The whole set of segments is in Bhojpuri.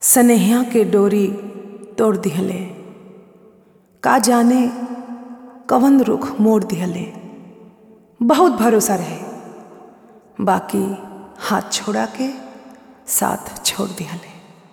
सनेहिया के डोरी तोड़ दिहले, का जाने कवन रुख मोड़ दिहले। बहुत भरोसा रहे, बाकी हाथ छोड़ा के साथ छोड़ दिहले।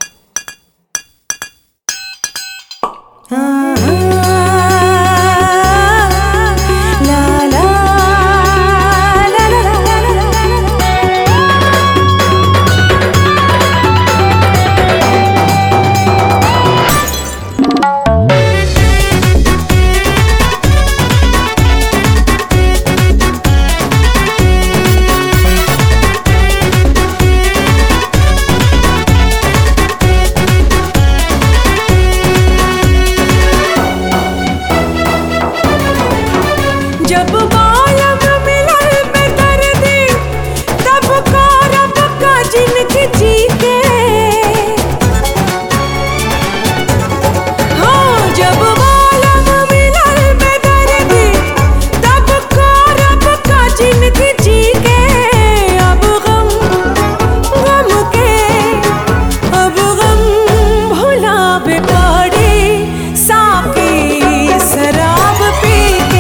जब बालम मिलल बेदर्दी, तब कारब का जिनकी जी के। हाँ, जब बालम मिलल बेदर्दी, तब कारब का जिनकी जी के। अब गम के, अब गम भुलावे पड़ी, साकी शराब पी के।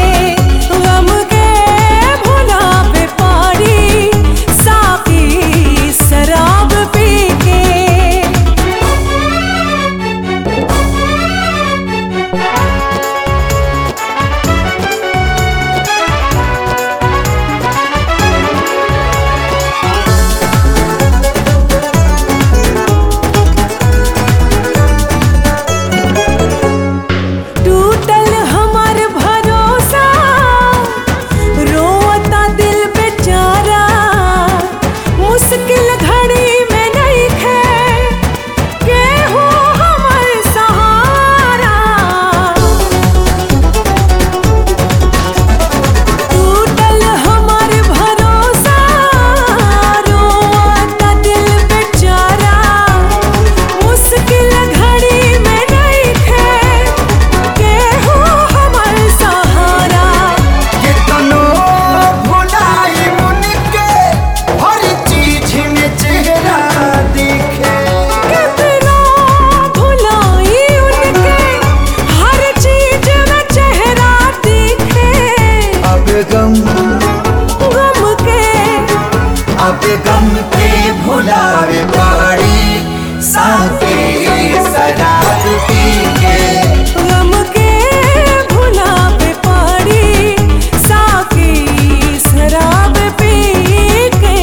अब गम के भुलावे पड़ी, साके शराब पी के। गम के भुलावे पड़ी, साकी शराब पी के।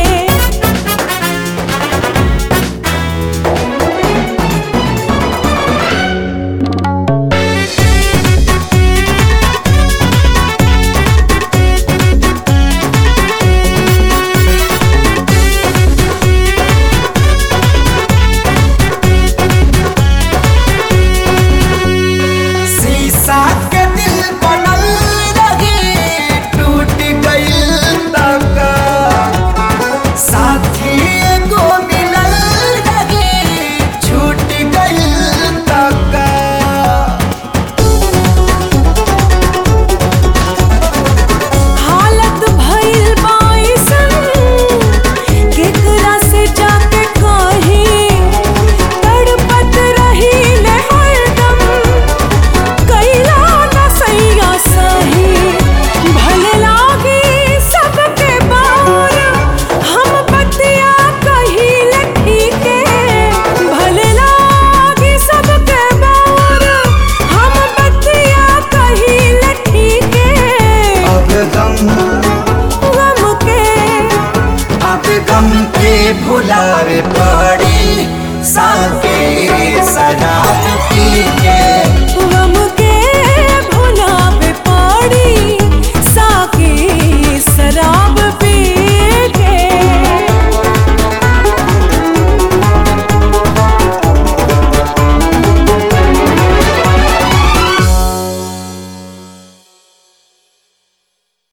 गम के भुलावे पड़ी, साके शराब पी के।